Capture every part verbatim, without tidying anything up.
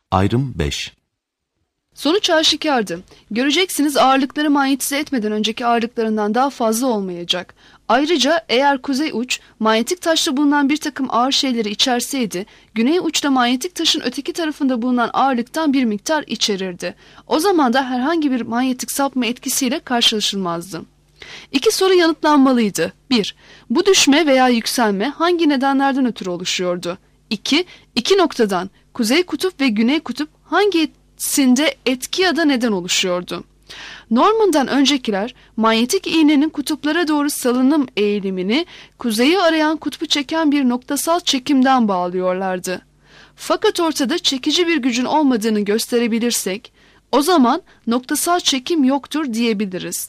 Ayrım beş. Sonuç aşikardı. Göreceksiniz ağırlıkları manyetize etmeden önceki ağırlıklarından daha fazla olmayacak. Ayrıca eğer kuzey uç manyetik taşta bulunan bir takım ağır şeyleri içerseydi, güney uçta manyetik taşın öteki tarafında bulunan ağırlıktan bir miktar içerirdi. O zaman da herhangi bir manyetik sapma etkisiyle karşılaşılmazdı. İki soru yanıtlanmalıydı. bir. Bu düşme veya yükselme hangi nedenlerden ötürü oluşuyordu? iki. İki noktadan kuzey kutup ve güney kutup hangisinde etki ya da neden oluşuyordu? Norman'dan öncekiler manyetik iğnenin kutuplara doğru salınım eğilimini kuzeyi arayan kutbu çeken bir noktasal çekimden bağlıyorlardı. Fakat ortada çekici bir gücün olmadığını gösterebilirsek, o zaman noktasal çekim yoktur diyebiliriz.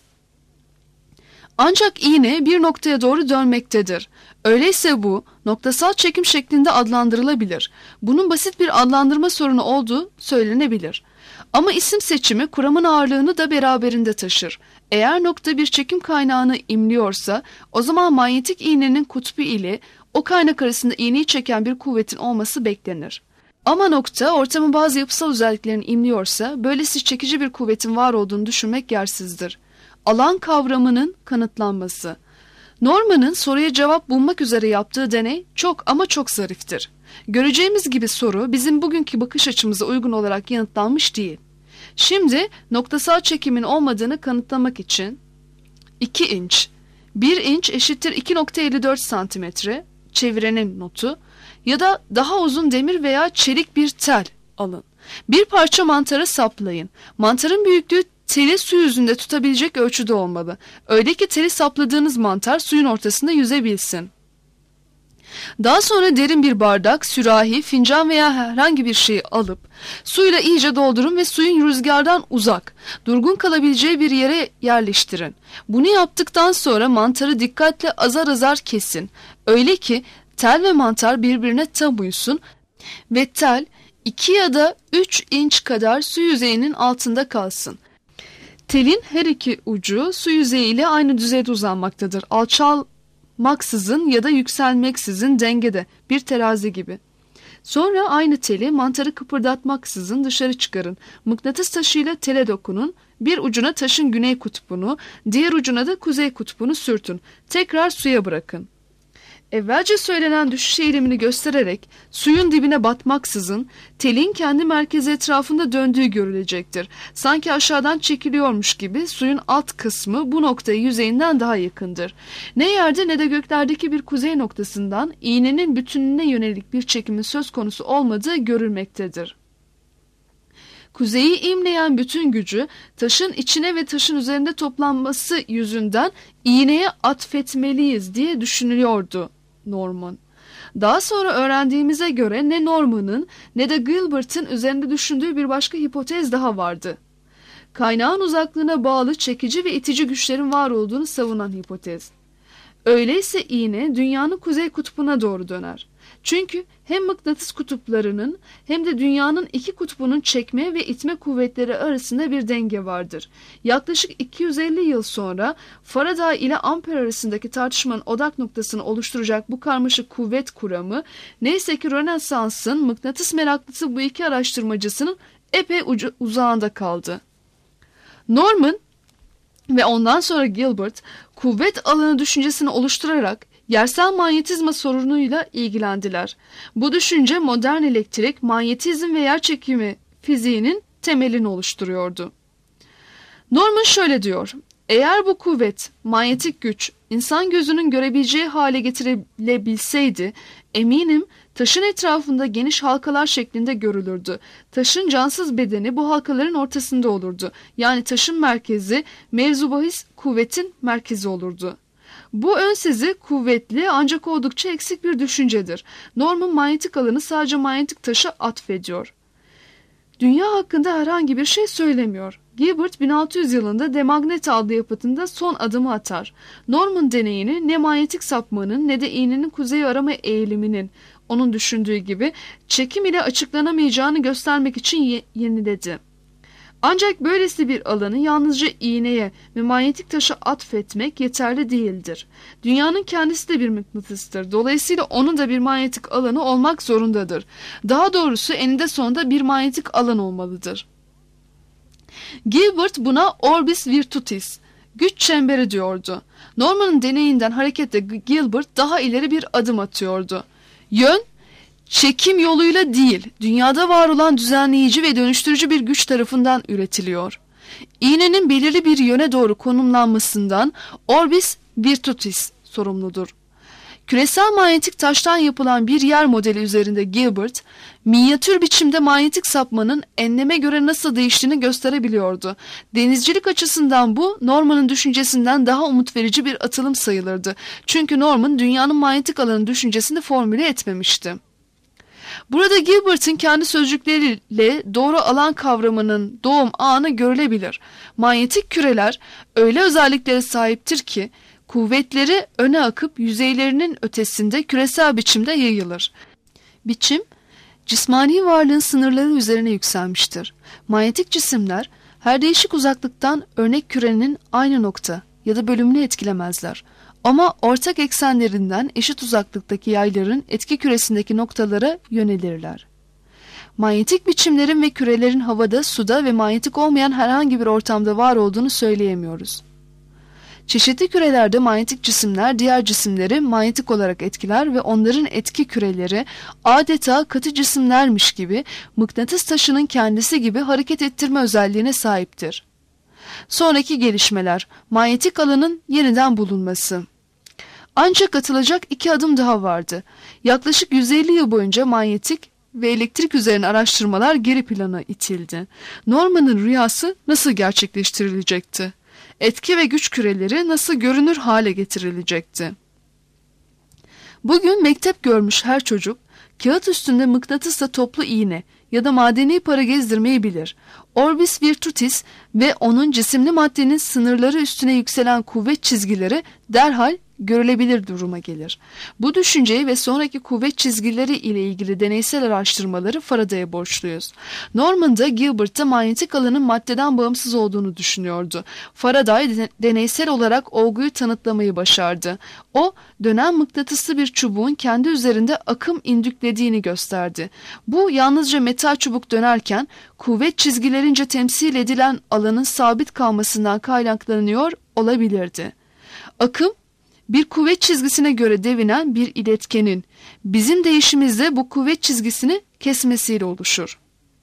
Ancak iğne bir noktaya doğru dönmektedir. Öyleyse bu noktasal çekim şeklinde adlandırılabilir. Bunun basit bir adlandırma sorunu olduğu söylenebilir. Ama isim seçimi kuramın ağırlığını da beraberinde taşır. Eğer nokta bir çekim kaynağını imliyorsa, o zaman manyetik iğnenin kutbu ile o kaynak arasında iğneyi çeken bir kuvvetin olması beklenir. Ama nokta ortamın bazı yapısal özelliklerini imliyorsa, böylesi çekici bir kuvvetin var olduğunu düşünmek yersizdir. Alan kavramının kanıtlanması. Norman'ın soruya cevap bulmak üzere yaptığı deney çok ama çok zariftir. Göreceğimiz gibi soru bizim bugünkü bakış açımıza uygun olarak yanıtlanmış değil. Şimdi noktasal çekimin olmadığını kanıtlamak için iki inç, bir inç eşittir iki nokta elli dört santimetre çevirenin notu ya da daha uzun demir veya çelik bir tel alın. Bir parça mantara saplayın. Mantarın büyüklüğü teli su yüzünde tutabilecek ölçüde olmalı. Öyle ki teli sapladığınız mantar suyun ortasında yüzebilsin. Daha sonra derin bir bardak, sürahi, fincan veya herhangi bir şeyi alıp suyla iyice doldurun ve suyun rüzgardan uzak, durgun kalabileceği bir yere yerleştirin. Bunu yaptıktan sonra mantarı dikkatle azar azar kesin. Öyle ki tel ve mantar birbirine tam uysun ve tel iki ya da üç inç kadar su yüzeyinin altında kalsın. Telin her iki ucu su yüzeyi ile aynı düzeyde uzanmaktadır. Alçalmaksızın ya da yükselmeksizin dengede, bir terazi gibi. Sonra aynı teli mantarı kıpırdatmaksızın dışarı çıkarın. Mıknatıs taşıyla tele dokunun. Bir ucuna taşın güney kutbunu, diğer ucuna da kuzey kutbunu sürtün. Tekrar suya bırakın. Evvelce söylenen düşüş eğilimini göstererek suyun dibine batmaksızın telin kendi merkezi etrafında döndüğü görülecektir. Sanki aşağıdan çekiliyormuş gibi suyun alt kısmı bu noktaya yüzeyinden daha yakındır. Ne yerde ne de göklerdeki bir kuzey noktasından iğnenin bütününe yönelik bir çekimin söz konusu olmadığı görülmektedir. Kuzeyi imleyen bütün gücü taşın içine ve taşın üzerinde toplanması yüzünden iğneye atfetmeliyiz diye düşünülüyordu Norman. Daha sonra öğrendiğimize göre ne Norman'ın ne de Gilbert'ın üzerinde düşündüğü bir başka hipotez daha vardı. Kaynağın uzaklığına bağlı çekici ve itici güçlerin var olduğunu savunan hipotez. Öyleyse iğne dünyanın kuzey kutbuna doğru döner. Çünkü hem mıknatıs kutuplarının hem de dünyanın iki kutbunun çekme ve itme kuvvetleri arasında bir denge vardır. Yaklaşık iki yüz elli yıl sonra Faraday ile Ampere arasındaki tartışmanın odak noktasını oluşturacak bu karmaşık kuvvet kuramı, neyse ki Rönesans'ın mıknatıs meraklısı bu iki araştırmacısının epey ucu, uzağında kaldı. Norman ve ondan sonra Gilbert, kuvvet alanı düşüncesini oluşturarak yersel manyetizma sorunuyla ilgilendiler. Bu düşünce modern elektrik, manyetizm ve yerçekimi fiziğinin temelini oluşturuyordu. Norman şöyle diyor: eğer bu kuvvet, manyetik güç, insan gözünün görebileceği hale getirilebilseydi, eminim taşın etrafında geniş halkalar şeklinde görülürdü. Taşın cansız bedeni bu halkaların ortasında olurdu. Yani taşın merkezi, mevzu bahis kuvvetin merkezi olurdu. Bu ön sezi kuvvetli ancak oldukça eksik bir düşüncedir. Norman manyetik alanı sadece manyetik taşa atfediyor. Dünya hakkında herhangi bir şey söylemiyor. Gilbert bin altı yüz yılında De Magnet adlı yapıtında son adımı atar. Norman deneyini ne manyetik sapmanın ne de iğnenin kuzeyi arama eğiliminin onun düşündüğü gibi çekim ile açıklanamayacağını göstermek için ye- yeniledi. Ancak böylesi bir alanı yalnızca iğneye ve manyetik taşa atfetmek yeterli değildir. Dünyanın kendisi de bir mıknatıstır. Dolayısıyla onun da bir manyetik alanı olmak zorundadır. Daha doğrusu eninde sonunda bir manyetik alan olmalıdır. Gilbert buna orbis virtutis, güç çemberi diyordu. Norman'ın deneyinden hareketle Gilbert daha ileri bir adım atıyordu. Yön, çekim yoluyla değil, dünyada var olan düzenleyici ve dönüştürücü bir güç tarafından üretiliyor. İğnenin belirli bir yöne doğru konumlanmasından orbis virtutis sorumludur. Küresel manyetik taştan yapılan bir yer modeli üzerinde Gilbert, minyatür biçimde manyetik sapmanın enleme göre nasıl değiştiğini gösterebiliyordu. Denizcilik açısından bu, Norman'ın düşüncesinden daha umut verici bir atılım sayılırdı. Çünkü Norman, dünyanın manyetik alanı düşüncesini formüle etmemişti. Burada Gilbert'in kendi sözcükleriyle doğru alan kavramının doğum anı görülebilir. Manyetik küreler öyle özelliklere sahiptir ki, kuvvetleri öne akıp yüzeylerinin ötesinde küresel biçimde yayılır. Biçim, cismani varlığın sınırları üzerine yükselmiştir. Manyetik cisimler, her değişik uzaklıktan örnek kürenin aynı nokta ya da bölümünü etkilemezler. Ama ortak eksenlerinden eşit uzaklıktaki yayların etki küresindeki noktalara yönelirler. Manyetik biçimlerin ve kürelerin havada, suda ve manyetik olmayan herhangi bir ortamda var olduğunu söyleyemiyoruz. Çeşitli kürelerde manyetik cisimler diğer cisimleri manyetik olarak etkiler ve onların etki küreleri adeta katı cisimlermiş gibi mıknatıs taşının kendisi gibi hareket ettirme özelliğine sahiptir. Sonraki gelişmeler, manyetik alanın yeniden bulunması. Ancak atılacak iki adım daha vardı. Yaklaşık yüz elli yıl boyunca manyetik ve elektrik üzerine araştırmalar geri plana itildi. Norman'ın rüyası nasıl gerçekleştirilecekti? Etki ve güç küreleri nasıl görünür hale getirilecekti? Bugün mektep görmüş her çocuk, kağıt üstünde mıknatısla toplu iğne ya da madeni para gezdirmeyi bilir. Orbis virtutis ve onun cisimli maddenin sınırları üstüne yükselen kuvvet çizgileri derhal görülebilir duruma gelir. Bu düşünceyi ve sonraki kuvvet çizgileri ile ilgili deneysel araştırmaları Faraday'a borçluyuz. Norman da Gilbert da manyetik alanın maddeden bağımsız olduğunu düşünüyordu. Faraday deneysel olarak olguyu tanıtlamayı başardı. O, dönen mıknatıslı bir çubuğun kendi üzerinde akım indüklediğini gösterdi. Bu yalnızca metal çubuk dönerken kuvvet çizgilerince temsil edilen alanın sabit kalmasından kaynaklanıyor olabilirdi. Akım, bir kuvvet çizgisine göre devinen bir iletkenin bizim değişimizde bu kuvvet çizgisini kesmesiyle oluşur.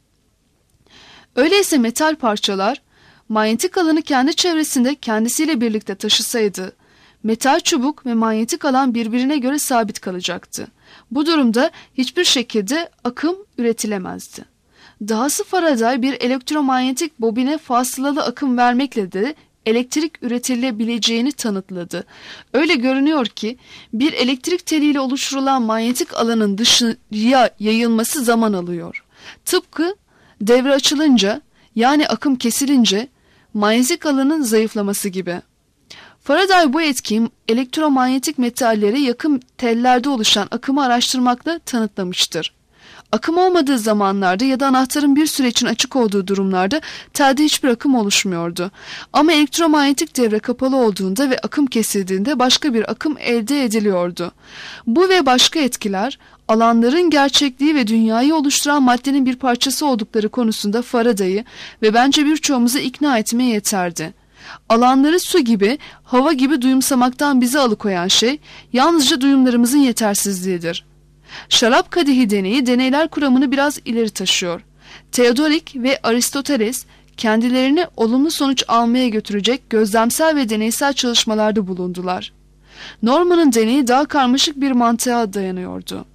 Öyleyse metal parçalar manyetik alanı kendi çevresinde kendisiyle birlikte taşısaydı, metal çubuk ve manyetik alan birbirine göre sabit kalacaktı. Bu durumda hiçbir şekilde akım üretilemezdi. Dahası Faraday bir elektromanyetik bobine fasılalı akım vermekle de elektrik üretilebileceğini tanıtladı. Öyle görünüyor ki bir elektrik teliyle oluşturulan manyetik alanın dışarıya yayılması zaman alıyor. Tıpkı devre açılınca, yani akım kesilince manyetik alanın zayıflaması gibi. Faraday bu etkiyi elektromanyetik metallere yakın tellerde oluşan akımı araştırmakla tanıtlamıştır. Akım olmadığı zamanlarda ya da anahtarın bir süre için açık olduğu durumlarda telde hiçbir akım oluşmuyordu. Ama elektromanyetik devre kapalı olduğunda ve akım kesildiğinde başka bir akım elde ediliyordu. Bu ve başka etkiler alanların gerçekliği ve dünyayı oluşturan maddenin bir parçası oldukları konusunda Faraday'ı ve bence birçoğumuzu ikna etmeye yeterdi. Alanları su gibi, hava gibi duyumsamaktan bizi alıkoyan şey yalnızca duyumlarımızın yetersizliğidir. Şarap kadehi deneyi deneyler kuramını biraz ileri taşıyor. Theodorik ve Aristoteles kendilerini olumlu sonuç almaya götürecek gözlemsel ve deneysel çalışmalarda bulundular. Norman'ın deneyi daha karmaşık bir mantığa dayanıyordu.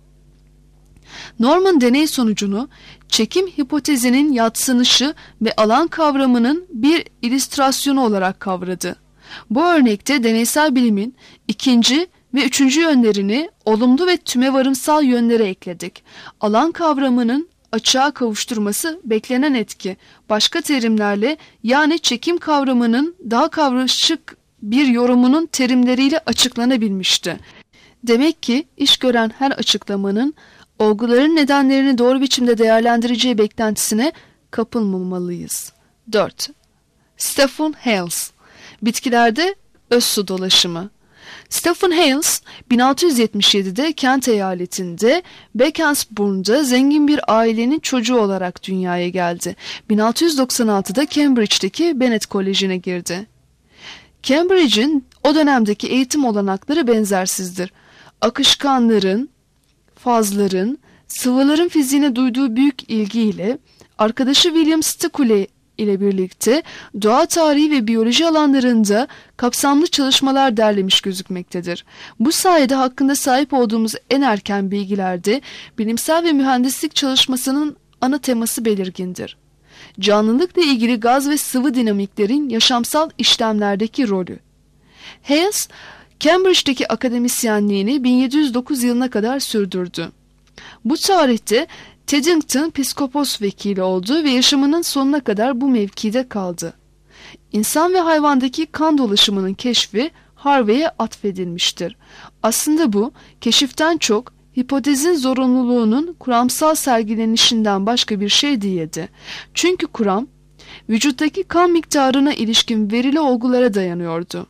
Norman deney sonucunu çekim hipotezinin yadsınışı ve alan kavramının bir illüstrasyonu olarak kavradı. Bu örnekte deneysel bilimin ikinci ve üçüncü yönlerini olumlu ve tümevarımsal yönlere ekledik. Alan kavramının açığa kavuşturması beklenen etki. Başka terimlerle yani çekim kavramının daha karmaşık bir yorumunun terimleriyle açıklanabilmişti. Demek ki iş gören her açıklamanın olguların nedenlerini doğru biçimde değerlendireceği beklentisine kapılmamalıyız. dört. Stephen Hales. Bitkilerde öz su dolaşımı. Stephen Hales, bin altı yüz yetmiş yedide Kent eyaletinde Beaconsbourn'da zengin bir ailenin çocuğu olarak dünyaya geldi. bin altı yüz doksan altıda Cambridge'deki Bennett Koleji'ne girdi. Cambridge'in o dönemdeki eğitim olanakları benzersizdir. Akışkanların, fazların, sıvıların fiziğine duyduğu büyük ilgiyle arkadaşı William Stickley ile birlikte doğa tarihi ve biyoloji alanlarında kapsamlı çalışmalar derlemiş gözükmektedir. Bu sayede hakkında sahip olduğumuz en erken bilgilerde bilimsel ve mühendislik çalışmasının ana teması belirgindir. Canlılıkla ilgili gaz ve sıvı dinamiklerin yaşamsal işlemlerdeki rolü. Hales, Cambridge'deki akademisyenliğini bin yedi yüz dokuz yılına kadar sürdürdü. Bu tarihte Teddington piskopos vekili oldu ve yaşamının sonuna kadar bu mevkide kaldı. İnsan ve hayvandaki kan dolaşımının keşfi Harvey'e atfedilmiştir. Aslında bu, keşiften çok hipotezin zorunluluğunun kuramsal sergilenişinden başka bir şey değildi. Çünkü kuram, vücuttaki kan miktarına ilişkin verili olgulara dayanıyordu.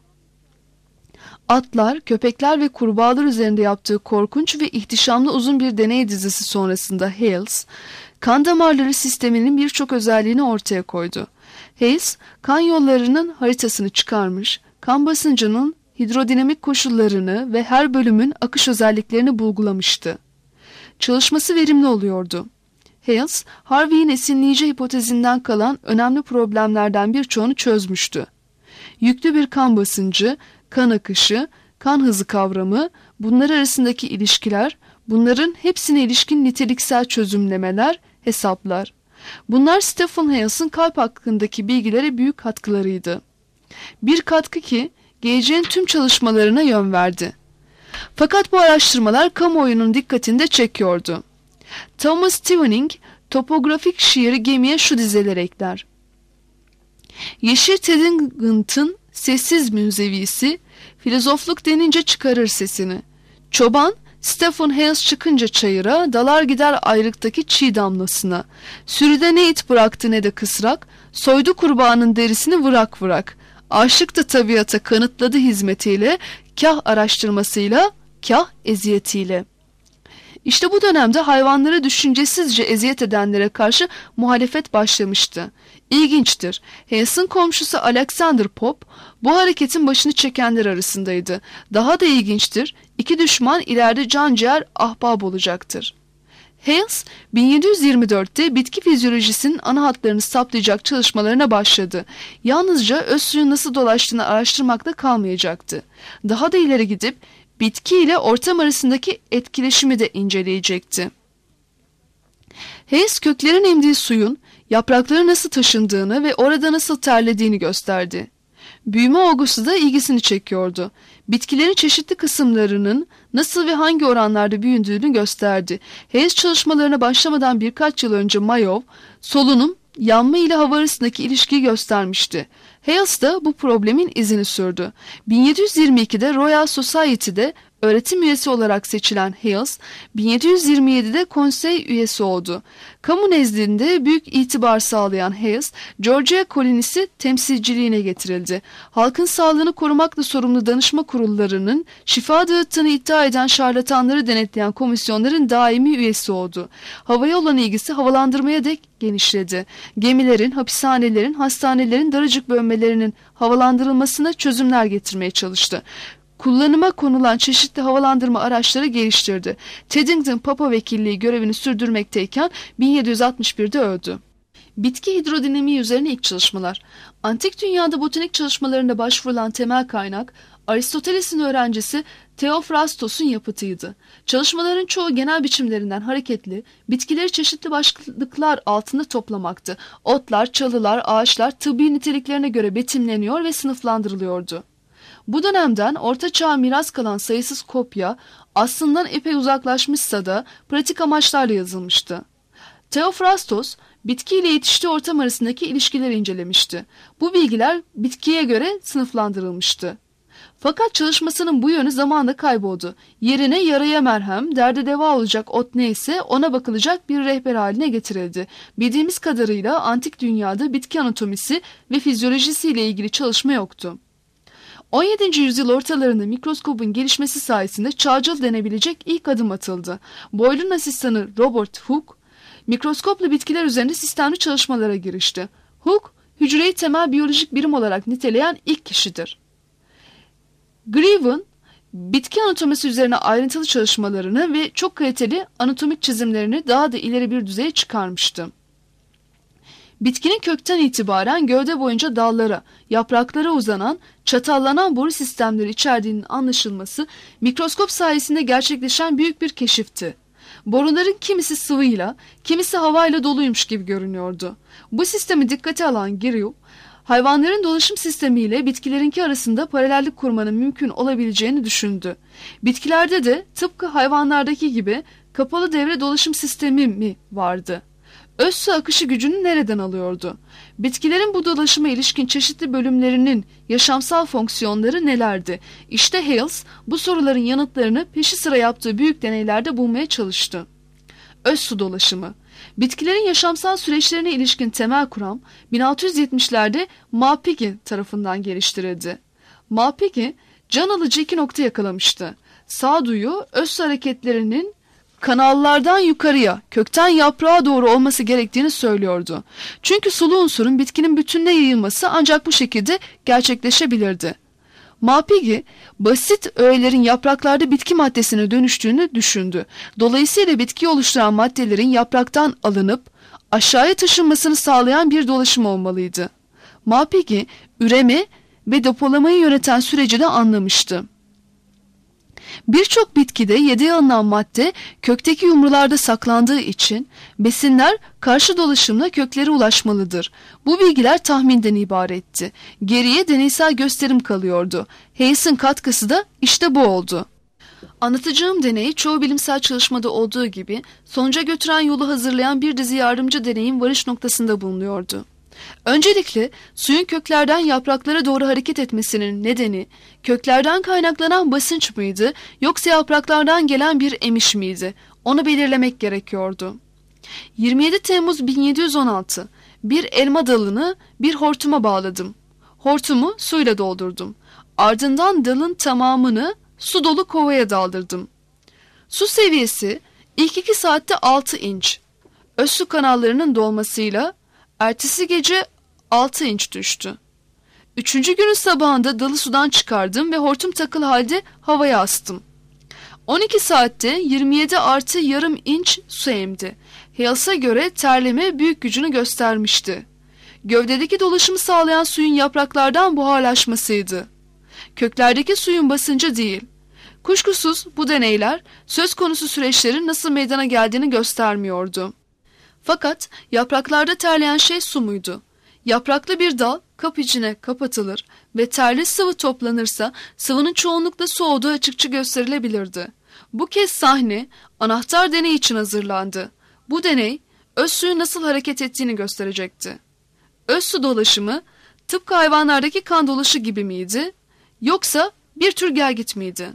Atlar, köpekler ve kurbağalar üzerinde yaptığı korkunç ve ihtişamlı uzun bir deney dizisi sonrasında Hales, kan damarları sisteminin birçok özelliğini ortaya koydu. Hales, kan yollarının haritasını çıkarmış, kan basıncının hidrodinamik koşullarını ve her bölümün akış özelliklerini bulgulamıştı. Çalışması verimli oluyordu. Hales, Harvey'in esinleyici hipotezinden kalan önemli problemlerden birçoğunu çözmüştü. Yüklü bir kan basıncı, kan akışı, kan hızı kavramı, bunlar arasındaki ilişkiler, bunların hepsine ilişkin niteliksel çözümlemeler, hesaplar. Bunlar Stephen Hales'ın kalp hakkındaki bilgilere büyük katkılarıydı. Bir katkı ki geleceğin tüm çalışmalarına yön verdi. Fakat bu araştırmalar kamuoyunun dikkatini de çekiyordu. Thomas Stevening topografik şiiri gemiye şu dizeler ekler. Yeşil Teddington sessiz münzevisi, filozofluk denince çıkarır sesini. Çoban, Stephen Hales çıkınca çayıra, dalar gider ayrıktaki çiğ damlasına. Sürüde ne it bıraktı ne de kısrak, soydu kurbağanın derisini vırak vırak. Aşık da tabiata kanıtladı hizmetiyle, kah araştırmasıyla, kah eziyetiyle. İşte bu dönemde hayvanları düşüncesizce eziyet edenlere karşı muhalefet başlamıştı. İlginçtir. Hales'ın komşusu Alexander Pope bu hareketin başını çekenler arasındaydı. Daha da ilginçtir. İki düşman ileride canciğer ahbap olacaktır. Hales bin yedi yüz yirmi dörtte bitki fizyolojisinin ana hatlarını saptayacak çalışmalarına başladı. Yalnızca öz suyun nasıl dolaştığını araştırmakla kalmayacaktı. Daha da ileri gidip bitki ile ortam arasındaki etkileşimi de inceleyecekti. Hales köklerin emdiği suyun yaprakları nasıl taşındığını ve orada nasıl terlediğini gösterdi. Büyüme olgusu da ilgisini çekiyordu. Bitkilerin çeşitli kısımlarının nasıl ve hangi oranlarda büyüdüğünü gösterdi. Hales çalışmalarına başlamadan birkaç yıl önce Mayow, solunum, yanma ile hava arasındaki ilişkiyi göstermişti. Hales da bu problemin izini sürdü. bin yedi yüz yirmi ikide Royal Society'de öğretim üyesi olarak seçilen Hales, bin yedi yüz yirmi yedide konsey üyesi oldu. Kamu nezdinde büyük itibar sağlayan Hales, Georgia kolonisi temsilciliğine getirildi. Halkın sağlığını korumakla sorumlu danışma kurullarının şifa dağıttığını iddia eden şarlatanları denetleyen komisyonların daimi üyesi oldu. Havaya olan ilgisi havalandırmaya dek genişledi. Gemilerin, hapishanelerin, hastanelerin daracık bölmelerinin havalandırılmasına çözümler getirmeye çalıştı. Kullanıma konulan çeşitli havalandırma araçları geliştirdi. Teddington Papa vekilliği görevini sürdürmekteyken bin yedi yüz altmış birde öldü. Bitki hidrodinamiği üzerine ilk çalışmalar. Antik dünyada botanik çalışmalarında başvurulan temel kaynak, Aristoteles'in öğrencisi Theophrastos'un yapıtıydı. Çalışmaların çoğu genel biçimlerinden hareketli, bitkileri çeşitli başlıklar altında toplamaktı. Otlar, çalılar, ağaçlar tıbbi niteliklerine göre betimleniyor ve sınıflandırılıyordu. Bu dönemden Orta Çağ'a miras kalan sayısız kopya aslından epey uzaklaşmışsa da pratik amaçlarla yazılmıştı. Theophrastos, bitki ile yetiştiği ortam arasındaki ilişkileri incelemişti. Bu bilgiler bitkiye göre sınıflandırılmıştı. Fakat çalışmasının bu yönü zamanla kayboldu. Yerine yaraya merhem, derde deva olacak ot neyse ona bakılacak bir rehber haline getirildi. Bildiğimiz kadarıyla antik dünyada bitki anatomisi ve fizyolojisiyle ilgili çalışma yoktu. on yedinci yüzyıl ortalarında mikroskopun gelişmesi sayesinde çağcıl denebilecek ilk adım atıldı. Boyle'un asistanı Robert Hooke, mikroskopla bitkiler üzerinde sistemli çalışmalara girişti. Hooke, hücreyi temel biyolojik birim olarak niteleyen ilk kişidir. Greaven, bitki anatomisi üzerine ayrıntılı çalışmalarını ve çok kaliteli anatomik çizimlerini daha da ileri bir düzeye çıkarmıştı. Bitkinin kökten itibaren gövde boyunca dallara, yapraklara uzanan, çatallanan boru sistemleri içerdiğinin anlaşılması mikroskop sayesinde gerçekleşen büyük bir keşifti. Boruların kimisi sıvıyla, kimisi havayla doluymuş gibi görünüyordu. Bu sistemi dikkate alan Greaven, hayvanların dolaşım sistemiyle bitkilerinki arasında paralellik kurmanın mümkün olabileceğini düşündü. Bitkilerde de tıpkı hayvanlardaki gibi kapalı devre dolaşım sistemi mi vardı? Öz su akışı gücünü nereden alıyordu? Bitkilerin bu dolaşıma ilişkin çeşitli bölümlerinin yaşamsal fonksiyonları nelerdi? İşte Hales bu soruların yanıtlarını peşi sıra yaptığı büyük deneylerde bulmaya çalıştı. Öz su dolaşımı. Bitkilerin yaşamsal süreçlerine ilişkin temel kuram bin altı yüz yetmişlerde Malpighi tarafından geliştirildi. Malpighi can alıcı iki nokta yakalamıştı. Sağduyu öz su hareketlerinin kanallardan yukarıya, kökten yaprağa doğru olması gerektiğini söylüyordu. Çünkü sulu unsurun bitkinin bütününe yayılması ancak bu şekilde gerçekleşebilirdi. Malpighi, basit öğelerin yapraklarda bitki maddesine dönüştüğünü düşündü. Dolayısıyla bitkiyi oluşturan maddelerin yapraktan alınıp aşağıya taşınmasını sağlayan bir dolaşım olmalıydı. Malpighi, üreme ve depolamayı yöneten süreci de anlamıştı. Birçok bitkide yediği alınan madde kökteki yumrularda saklandığı için besinler karşı dolaşımla köklere ulaşmalıdır. Bu bilgiler tahminden ibaretti. Geriye deneysel gösterim kalıyordu. Hales'in katkısı da işte bu oldu. Anlatacağım deney çoğu bilimsel çalışmada olduğu gibi sonuca götüren yolu hazırlayan bir dizi yardımcı deneyin varış noktasında bulunuyordu. Öncelikle suyun köklerden yapraklara doğru hareket etmesinin nedeni köklerden kaynaklanan basınç mıydı yoksa yapraklardan gelen bir emiş miydi? Onu belirlemek gerekiyordu. yirmi yedi Temmuz bin yedi yüz on altı bir elma dalını bir hortuma bağladım. Hortumu suyla doldurdum. Ardından dalın tamamını su dolu kovaya daldırdım. Su seviyesi ilk iki saatte altı inç. Öz su kanallarının dolmasıyla ertesi gece altı inç düştü. Üçüncü günün sabahında dalı sudan çıkardım ve hortum takılı halde havaya astım. on iki saatte yirmi yedi artı yarım inç su emdi. Hales'a göre terleme büyük gücünü göstermişti. Gövdedeki dolaşımı sağlayan suyun yapraklardan buharlaşmasıydı. Köklerdeki suyun basıncı değil. Kuşkusuz bu deneyler söz konusu süreçlerin nasıl meydana geldiğini göstermiyordu. Fakat yapraklarda terleyen şey su muydu? Yapraklı bir dal kap içine kapatılır ve terli sıvı toplanırsa sıvının çoğunlukla su olduğu açıkça gösterilebilirdi. Bu kez sahne anahtar deney için hazırlandı. Bu deney öz suyun nasıl hareket ettiğini gösterecekti. Öz su dolaşımı tıpkı hayvanlardaki kan dolaşı gibi miydi yoksa bir tür gelgit miydi?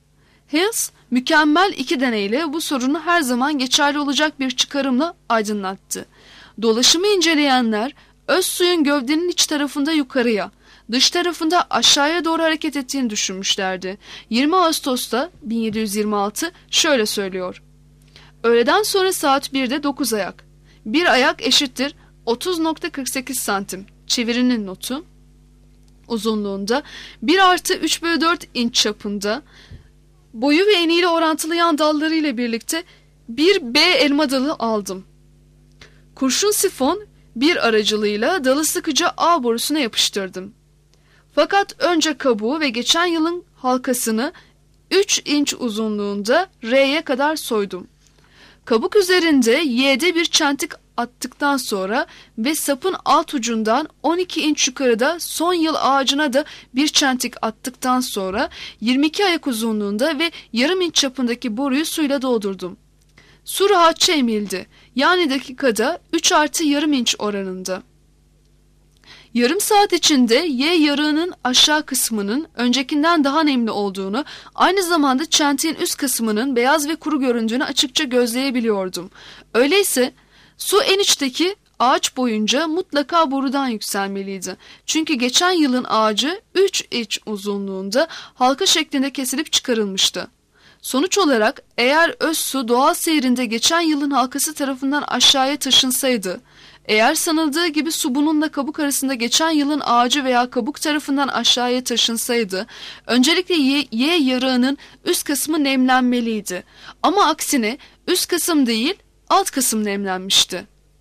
Hales mükemmel iki deneyle bu sorunu her zaman geçerli olacak bir çıkarımla aydınlattı. Dolaşımı inceleyenler öz suyun gövdenin iç tarafında yukarıya, dış tarafında aşağıya doğru hareket ettiğini düşünmüşlerdi. yirmi Ağustos'ta bin yedi yüz yirmi altı şöyle söylüyor. Öğleden sonra saat birde dokuz ayak. Bir ayak eşittir otuz nokta kırk sekiz santim. Çevirinin notu. Uzunluğunda bir artı üç bölü dört inç çapında, boyu ve eniyle orantılayan dallarıyla birlikte bir B elma dalı aldım. Kurşun sifon bir aracılığıyla dalı sıkıca A borusuna yapıştırdım. Fakat önce kabuğu ve geçen yılın halkasını üç inç uzunluğunda R'ye kadar soydum. Kabuk üzerinde Y'de bir çentik attıktan sonra ve sapın alt ucundan on iki inç yukarıda son yıl ağacına da bir çentik attıktan sonra yirmi iki ayak uzunluğunda ve yarım inç çapındaki boruyu suyla doldurdum. Su rahatça emildi. Yani dakikada üç artı yarım inç oranında. Yarım saat içinde Y yarığının aşağı kısmının öncekinden daha nemli olduğunu, aynı zamanda çentiğin üst kısmının beyaz ve kuru göründüğünü açıkça gözleyebiliyordum. Öyleyse su en içteki ağaç boyunca mutlaka borudan yükselmeliydi. Çünkü geçen yılın ağacı üç iç uzunluğunda halka şeklinde kesilip çıkarılmıştı. Sonuç olarak eğer öz su doğal seyrinde geçen yılın halkası tarafından aşağıya taşınsaydı, eğer sanıldığı gibi su bununla kabuk arasında geçen yılın ağacı veya kabuk tarafından aşağıya taşınsaydı, öncelikle Y, Y yarığının üst kısmı nemlenmeliydi. Ama aksine üst kısım değil, alt kısım nemlenmişti.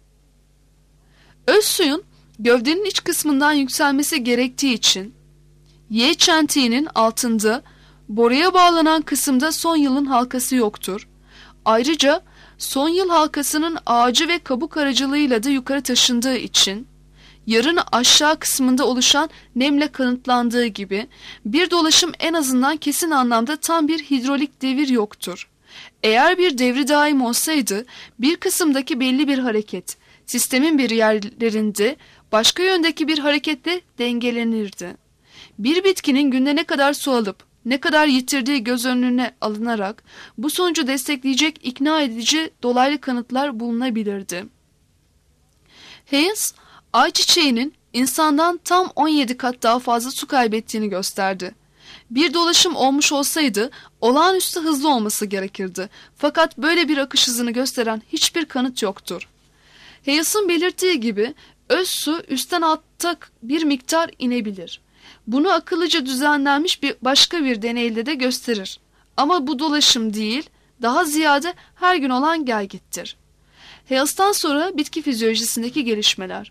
Öz suyun gövdenin iç kısmından yükselmesi gerektiği için Y çentiğinin altında boruya bağlanan kısımda son yılın halkası yoktur. Ayrıca son yıl halkasının ağacı ve kabuk aracılığıyla da yukarı taşındığı için yarın aşağı kısmında oluşan nemle kanıtlandığı gibi bir dolaşım en azından kesin anlamda tam bir hidrolik devir yoktur. Eğer bir devri daim olsaydı bir kısımdaki belli bir hareket sistemin bir yerlerinde başka yöndeki bir hareketle dengelenirdi. Bir bitkinin günde ne kadar su alıp ne kadar yitirdiği göz önüne alınarak bu sonucu destekleyecek ikna edici dolaylı kanıtlar bulunabilirdi. Hayes, ayçiçeğinin insandan tam on yedi kat daha fazla su kaybettiğini gösterdi. Bir dolaşım olmuş olsaydı olağanüstü hızlı olması gerekirdi. Fakat böyle bir akış hızını gösteren hiçbir kanıt yoktur. Hayes'ın belirttiği gibi öz su üstten alta bir miktar inebilir. Bunu akıllıca düzenlenmiş bir başka bir deneyde de gösterir. Ama bu dolaşım değil, daha ziyade her gün olan gelgittir. Hayes'tan sonra bitki fizyolojisindeki gelişmeler.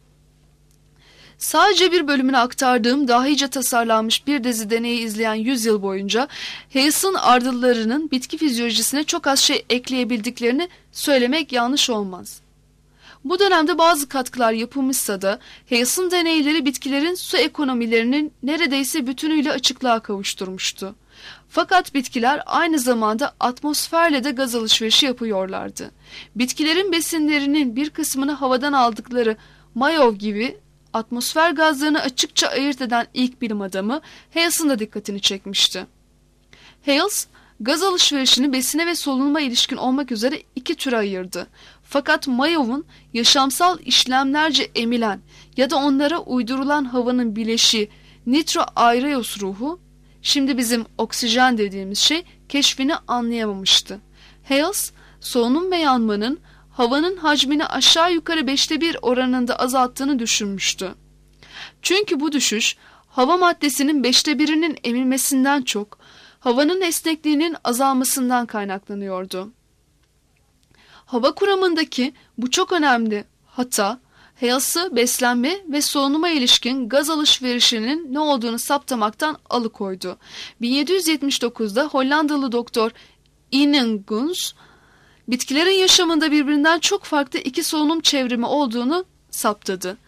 Sadece bir bölümünü aktardığım dahice tasarlanmış bir dizi deneyi izleyen yüz yıl boyunca Hayes'ın ardıllarının bitki fizyolojisine çok az şey ekleyebildiklerini söylemek yanlış olmaz. Bu dönemde bazı katkılar yapılmışsa da Hayes'ın deneyleri bitkilerin su ekonomilerinin neredeyse bütünüyle açıklığa kavuşturmuştu. Fakat bitkiler aynı zamanda atmosferle de gaz alışverişi yapıyorlardı. Bitkilerin besinlerinin bir kısmını havadan aldıkları Mayov gibi atmosfer gazlarını açıkça ayırt eden ilk bilim adamı Hayes'ın da dikkatini çekmişti. Hayes, gaz alışverişini besine ve solunuma ilişkin olmak üzere iki türe ayırdı. Fakat Mayov'un yaşamsal işlemlerce emilen ya da onlara uydurulan havanın bileşiği nitro-aereus ruhu, şimdi bizim oksijen dediğimiz şey, keşfini anlayamamıştı. Hayes, solunum ve yanmanın havanın hacmini aşağı yukarı beşte bir oranında azalttığını düşünmüştü. Çünkü bu düşüş hava maddesinin beşte birinin emilmesinden çok havanın esnekliğinin azalmasından kaynaklanıyordu. Hava kuramındaki bu çok önemli hata, Hayes'ı beslenme ve solunuma ilişkin gaz alışverişinin ne olduğunu saptamaktan alıkoydu. bin yedi yüz yetmiş dokuzda Hollandalı doktor Ingenguns, bitkilerin yaşamında birbirinden çok farklı iki solunum çevrimi olduğunu saptadı.